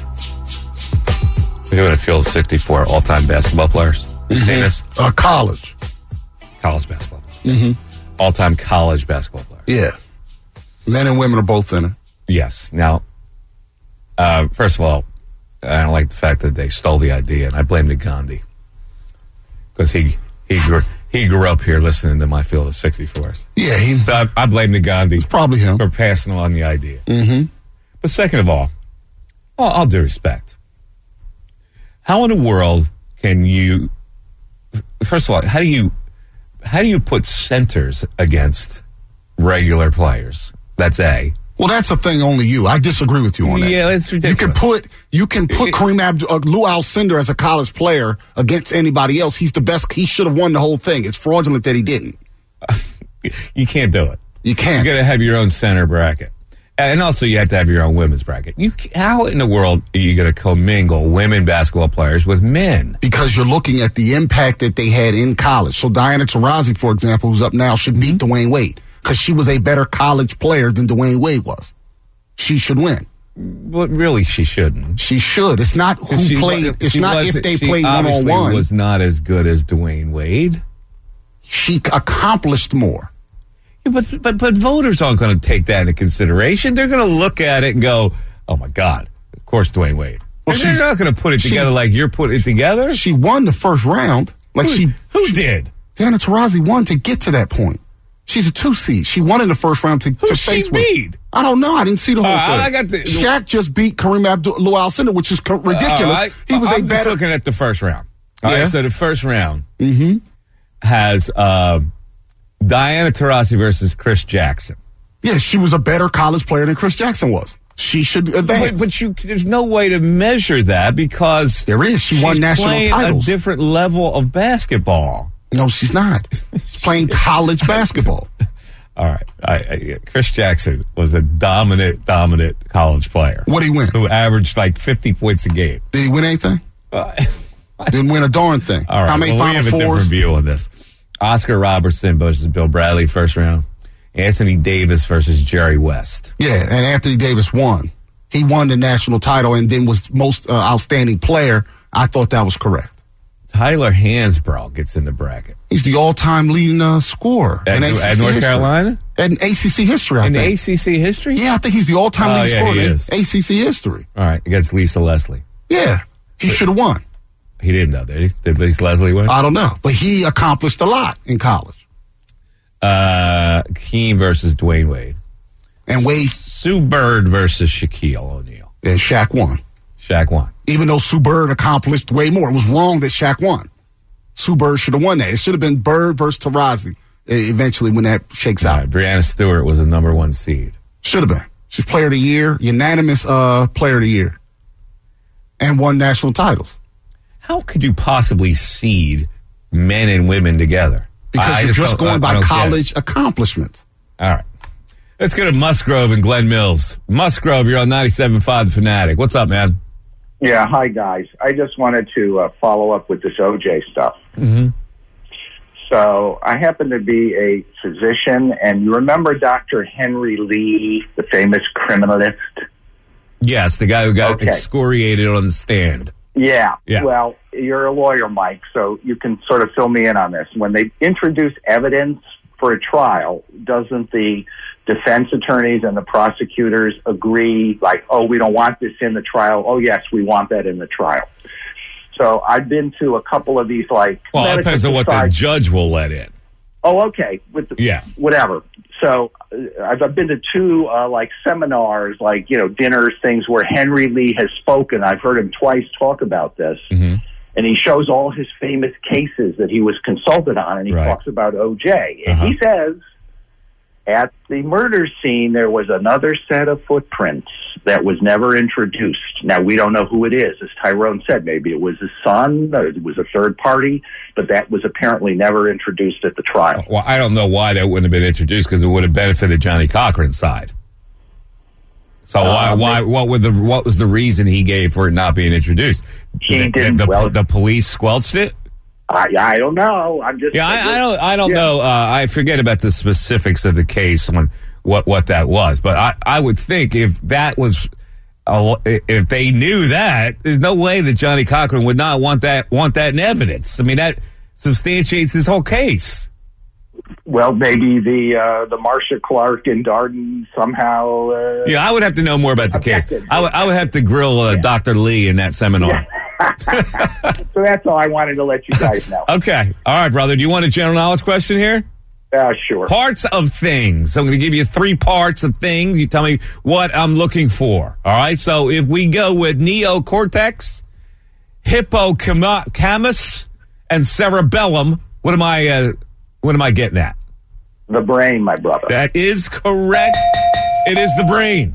Speaker 3: They're going to field 64 all-time basketball players. You seen this?
Speaker 4: College.
Speaker 3: College basketball players. All-time college basketball players.
Speaker 4: Yeah. Men and women are both in it.
Speaker 3: Yes. Now, first of all, I don't like the fact that they stole the idea, and I blame the Gandhi. Because he grew up here listening to my field of 64s.
Speaker 4: Yeah.
Speaker 3: So I blame the Gandhi.
Speaker 4: It's probably him.
Speaker 3: For passing on the idea.
Speaker 4: Mm-hmm.
Speaker 3: But second of all due respect, how in the world can you, first of all, how do you put centers against regular players? That's A.
Speaker 4: Well, that's a thing only you. I disagree with you on that.
Speaker 3: Yeah, it's ridiculous.
Speaker 4: You can put Kareem Lou Alcindor as a college player against anybody else. He's the best. He should have won the whole thing. It's fraudulent that he didn't.
Speaker 3: You can't do it.
Speaker 4: You can't.
Speaker 3: You got to have your own center bracket. And also you have to have your own women's bracket. How in the world are you going to commingle women basketball players with men?
Speaker 4: Because you're looking at the impact that they had in college. So Diana Taurasi, for example, who's up now, should beat Dwayne Wade. Because she was a better college player than Dwayne Wade was. She should win.
Speaker 3: But really, she shouldn't.
Speaker 4: She should. It's not who played. It's not if they played one-on-one.
Speaker 3: She obviously was not as good as Dwayne Wade.
Speaker 4: She accomplished more.
Speaker 3: Yeah, but voters aren't going to take that into consideration. They're going to look at it and go, "Oh my God, of course Dwayne Wade." Well, they're not going to put it together like you're putting it together.
Speaker 4: She won the first round.
Speaker 3: Who did?
Speaker 4: Diana Taurasi won to get to that point. She's a 2 seed. She won in the first round to face
Speaker 3: she beat?
Speaker 4: I don't know. I didn't see the whole thing.
Speaker 3: I
Speaker 4: Shaq just beat Kareem Abdul-Jabbar, which is ridiculous. He was
Speaker 3: I'm just looking at the first round. All
Speaker 4: Yeah.
Speaker 3: right, so the first round has Diana Taurasi versus Chris Jackson.
Speaker 4: Yeah, she was a better college player than Chris Jackson was. She should advance.
Speaker 3: But there's no way to measure that because
Speaker 4: there is. She won national
Speaker 3: playing
Speaker 4: titles.
Speaker 3: A different level of basketball.
Speaker 4: No, she's not. She's playing college basketball.
Speaker 3: All right. Chris Jackson was a dominant college player.
Speaker 4: What did he win?
Speaker 3: Who averaged like 50 points a game.
Speaker 4: Did he win anything? Didn't win a darn thing.
Speaker 3: All right.
Speaker 4: How many
Speaker 3: we
Speaker 4: Final
Speaker 3: have a
Speaker 4: Fours?
Speaker 3: different view on this. Oscar Robertson versus Bill Bradley, first round. Anthony Davis versus Jerry West.
Speaker 4: Yeah, and Anthony Davis won. He won the national title and then was most outstanding player. I thought that was correct.
Speaker 3: Tyler Hansbrough gets in the bracket.
Speaker 4: He's the all-time leading scorer in ACC
Speaker 3: at North
Speaker 4: history.
Speaker 3: Carolina?
Speaker 4: In ACC history, I think.
Speaker 3: In the ACC history?
Speaker 4: Yeah, I think he's the all-time leading scorer in ACC history.
Speaker 3: All right, against Lisa Leslie.
Speaker 4: Yeah, he should have won.
Speaker 3: He didn't know, did he? Did Lisa Leslie win?
Speaker 4: I don't know, but he accomplished a lot in college.
Speaker 3: Keem versus Dwayne Wade.
Speaker 4: And Wade.
Speaker 3: Sue Bird versus Shaquille O'Neal.
Speaker 4: And Shaq won.
Speaker 3: Shaq won.
Speaker 4: Even though Sue Bird accomplished way more. It was wrong that Shaq won. Sue Bird should have won that. It should have been Bird versus Taurasi eventually when that shakes out.
Speaker 3: Right, Breanna Stewart was the number 1 seed.
Speaker 4: Should have been. She's player of the year, unanimous player of the year, and won national titles.
Speaker 3: How could you possibly seed men and women together?
Speaker 4: Because you're just going by college accomplishments.
Speaker 3: All right. Let's go to Musgrove and Glen Mills. Musgrove, you're on 97.5 The Fanatic. What's up, man?
Speaker 12: Yeah, hi, guys. I just wanted to follow up with this OJ stuff.
Speaker 3: Mm-hmm.
Speaker 12: So I happen to be a physician, and you remember Dr. Henry Lee, the famous criminalist?
Speaker 3: Yes, the guy who got excoriated on the stand.
Speaker 12: Yeah.
Speaker 3: Yeah.
Speaker 12: Well, you're a lawyer, Mike, so you can sort of fill me in on this. When they introduce evidence for a trial, doesn't the defense attorneys and the prosecutors agree, like, oh, we don't want this in the trial? Oh, yes, we want that in the trial. So I've been to a couple of these, like...
Speaker 3: Well, it depends on what the judge will let in.
Speaker 12: Oh, okay.
Speaker 3: Yeah.
Speaker 12: Whatever. So I've been to two, like, seminars, like, dinners, things where Henry Lee has spoken. I've heard him twice talk about this.
Speaker 3: Mm-hmm.
Speaker 12: And he shows all his famous cases that he was consulted on, and he talks about OJ. And he says, at the murder scene, there was another set of footprints that was never introduced. Now, we don't know who it is. As Tyrone said, maybe it was his son, or it was a third party, but that was apparently never introduced at the trial.
Speaker 3: Well, I don't know why that wouldn't have been introduced, because it would have benefited Johnny Cochran's side. So what was the reason he gave for it not being introduced? The police squelched it?
Speaker 12: I don't know. I'm just
Speaker 3: I don't know. I forget about the specifics of the case on what that was, but I would think if that was if they knew that, there's no way that Johnny Cochran would not want that in evidence. I mean, that substantiates his whole case.
Speaker 12: Well, maybe the Marcia Clark and Darden somehow.
Speaker 3: I would have to know more about the case. I would have to grill Dr. Lee in that seminar.
Speaker 12: So that's all I wanted to let you guys know.
Speaker 3: Okay. All right, brother. Do you want a general knowledge question here?
Speaker 12: Sure.
Speaker 3: Parts of things. So I'm going to give you 3 parts of things. You tell me what I'm looking for. All right. So if we go with neocortex, hippocampus, and cerebellum, what am I getting at?
Speaker 12: The brain, my brother.
Speaker 3: That is correct. It is the brain.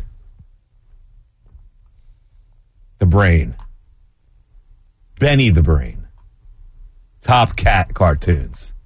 Speaker 3: The brain. Benny the Brain. Top Cat cartoons.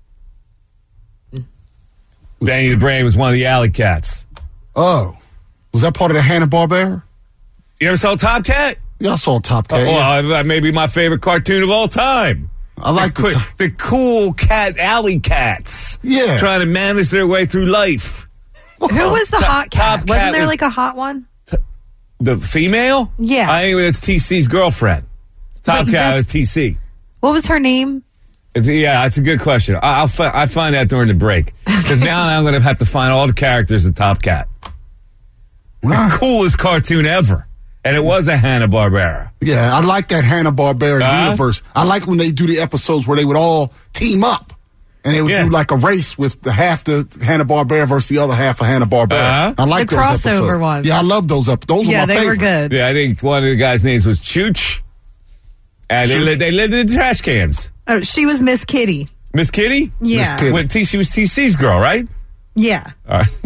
Speaker 3: Benny the Brain was one of the Alley Cats.
Speaker 4: Oh. Was that part of the Hanna-Barbera?
Speaker 3: You ever saw Top Cat?
Speaker 4: Yeah, I saw Top Cat.
Speaker 3: Well, maybe my favorite cartoon of all time.
Speaker 4: I like
Speaker 3: the cool cat alley cats.
Speaker 4: Yeah.
Speaker 3: Trying to manage their way through life.
Speaker 5: Who was the hot cat?
Speaker 3: Top
Speaker 5: Wasn't
Speaker 3: Cat
Speaker 5: there like a hot one?
Speaker 3: The female?
Speaker 5: Yeah.
Speaker 3: I think it's TC's girlfriend. Top Cat is TC.
Speaker 5: What was her name?
Speaker 3: It's a good question. I find out during the break. Because now I'm going to have to find all the characters in Top Cat. The coolest cartoon ever. And it was a Hanna-Barbera.
Speaker 4: Yeah, I like that Hanna-Barbera universe. I like when they do the episodes where they would all team up. And they would do like a race with half the Hanna-Barbera versus the other half of Hanna-Barbera. I like
Speaker 5: the
Speaker 4: those
Speaker 5: crossover
Speaker 4: episodes.
Speaker 5: ones.
Speaker 4: Yeah, I love those episodes. Those were my favorite.
Speaker 5: Yeah, they were good.
Speaker 3: Yeah, I think one of the guys' names was Chooch. And they lived in the trash cans.
Speaker 5: Oh, she was Miss Kitty.
Speaker 3: Miss Kitty?
Speaker 5: Yeah.
Speaker 3: Miss Kitty. She was TC's girl, right?
Speaker 5: Yeah.
Speaker 3: All right.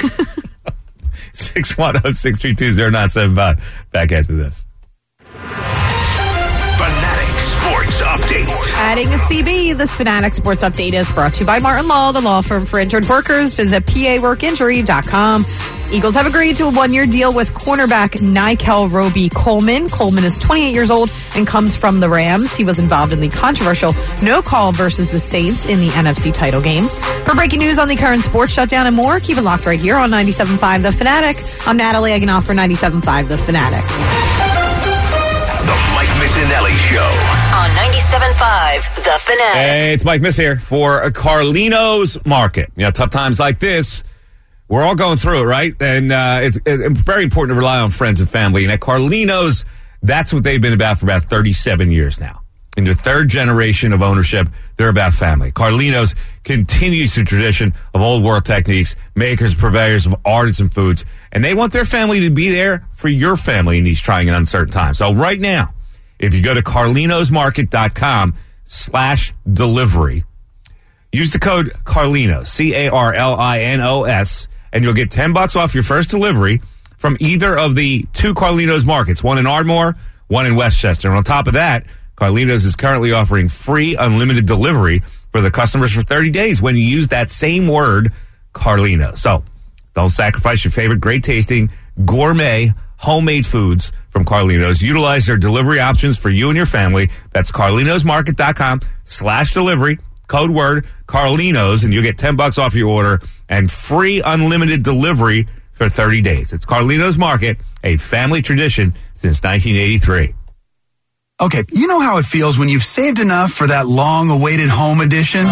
Speaker 3: 610-632-0975. Back after this.
Speaker 2: Fanatic Sports Update.
Speaker 5: Adding a CB, this Fanatic Sports Update is brought to you by Martin Law, the law firm for injured workers. Visit paworkinjury.com. Eagles have agreed to a 1-year deal with cornerback Nikel Roby-Coleman. Coleman is 28 years old and comes from the Rams. He was involved in the controversial no call versus the Saints in the NFC title game. For breaking news on the current sports shutdown and more, keep it locked right here on 97.5 The Fanatic. I'm Natalie Eggenoff for 97.5 The Fanatic.
Speaker 2: The Mike Missinelli Show.
Speaker 13: On 97.5 The Fanatic.
Speaker 3: Hey, it's Mike Miss here for Carlino's Market. Tough times like this, we're all going through it, right? And it's very important to rely on friends and family. And at Carlino's, that's what they've been about for about 37 years now. In their 3rd generation of ownership, they're about family. Carlino's continues the tradition of old world techniques, makers, purveyors of artisan foods, and they want their family to be there for your family in these trying and uncertain times. So right now, if you go to carlinosmarket.com/delivery, use the code Carlinos, CARLINOS, and you'll get $10 off your first delivery from either of the 2 Carlino's markets, one in Ardmore, one in Westchester. And on top of that, Carlino's is currently offering free unlimited delivery for the customers for 30 days when you use that same word, Carlino's. So Don't sacrifice your favorite great-tasting, gourmet, homemade foods from Carlino's. Utilize their delivery options for you and your family. That's carlinosmarket.com/delivery. Code word Carlinos, and you'll get $10 off your order and free unlimited delivery for 30 days. It's Carlinos Market, a family tradition since 1983.
Speaker 14: Okay, you know how it feels when you've saved enough for that long-awaited home edition?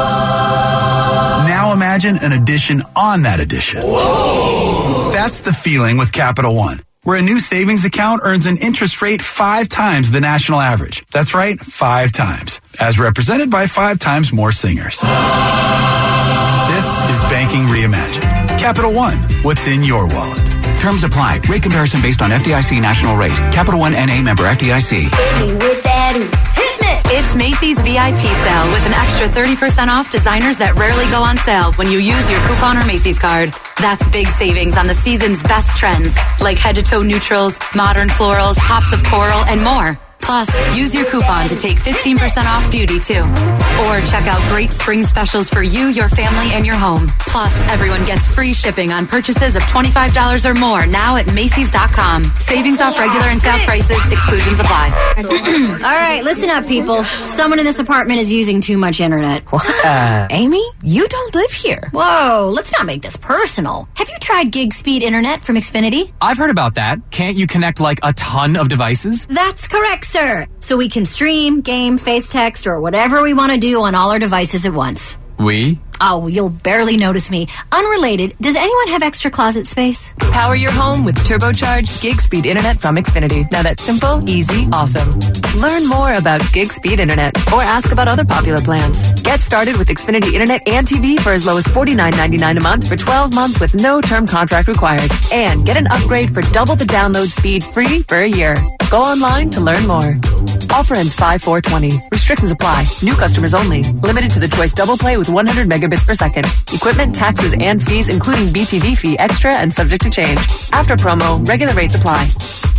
Speaker 14: Now imagine an addition on that addition. Whoa! That's the feeling with Capital One, where a new savings account earns an interest rate 5 times the national average. That's right, 5 times, as represented by 5 times more singers. This is banking reimagined. Capital One, what's in your wallet?
Speaker 15: Terms apply. Rate comparison based on FDIC national rate. Capital One NA member FDIC.
Speaker 13: Hit me with that. Hit me.
Speaker 16: It's Macy's VIP sale with an extra 30% off designers that rarely go on sale when you use your coupon or Macy's card. That's big savings on the season's best trends, like head-to-toe neutrals, modern florals, pops of coral, and more. Plus, use your coupon to take 15% off beauty, too. Or check out great spring specials for you, your family, and your home. Plus, everyone gets free shipping on purchases of $25 or more now at Macy's.com. Savings off regular and sale prices. Exclusions apply.
Speaker 17: All right, listen up, people. Someone in this apartment is using too much internet.
Speaker 18: Amy, you don't live here.
Speaker 17: Whoa, let's not make this personal. Have you tried gig speed internet from Xfinity?
Speaker 19: I've heard about that. Can't you connect like a ton of devices?
Speaker 17: That's correct, sir. So we can stream, game, face text, or whatever we want to do on all our devices at once.
Speaker 19: We?
Speaker 17: Oh, you'll barely notice me. Unrelated, does anyone have extra closet space?
Speaker 18: Power your home with turbocharged gig speed internet from Xfinity. Now that's simple, easy, awesome. Learn more about gig speed internet or ask about other popular plans. Get started with Xfinity internet and TV for as low as $49.99 a month for 12 months with no term contract required. And get an upgrade for double the download speed free for a year. Go online to learn more. Offer ends 5/4/20. Restrictions apply. New customers only. Limited to the Choice Double Play with 100 megabits per second. Equipment, taxes, and fees, including BTV fee extra and subject to change. After promo, regular rates apply.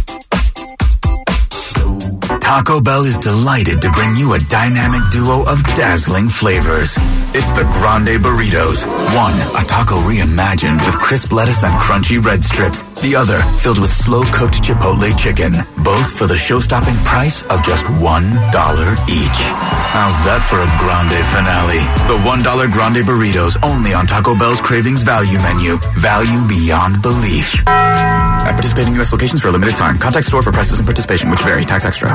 Speaker 14: Taco Bell is delighted to bring you a dynamic duo of dazzling flavors. It's the Grande Burritos. One, a taco reimagined with crisp lettuce and crunchy red strips. The other, filled with slow-cooked Chipotle chicken. Both for the show-stopping price of just $1 each. How's that for a grande finale? The $1 Grande Burritos, only on Taco Bell's Cravings Value menu. Value beyond belief. At participating U.S. locations for a limited time. Contact store for prices and participation, which vary. Tax extra.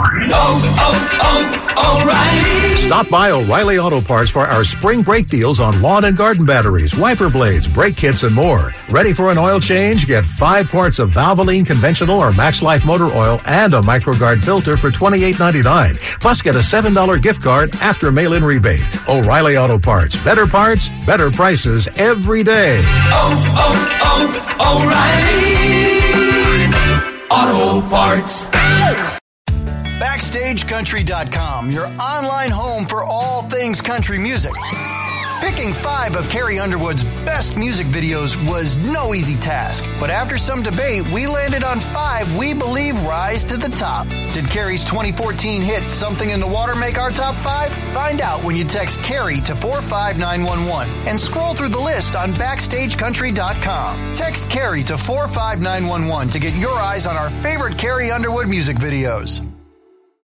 Speaker 20: O'Reilly. Stop by O'Reilly Auto Parts for our spring break deals on lawn and garden batteries, wiper blades, brake kits, and more. Ready for an oil change? Get 5 quarts of Valvoline conventional or Max Life motor oil and a MicroGuard filter for $28.99. Plus, get a $7 gift card after mail-in rebate. O'Reilly Auto Parts. Better prices every day.
Speaker 2: O'Reilly Auto Parts.
Speaker 9: BackstageCountry.com, your online home for all things country music. Picking 5 of Carrie Underwood's best music videos was no easy task, but after some debate, we landed on 5 we believe rise to the top. Did Carrie's 2014 hit Something in the Water make our top 5? Find out when you text Carrie to 45911 and scroll through the list on BackstageCountry.com. Text Carrie to 45911 to get your eyes on our favorite Carrie Underwood music videos.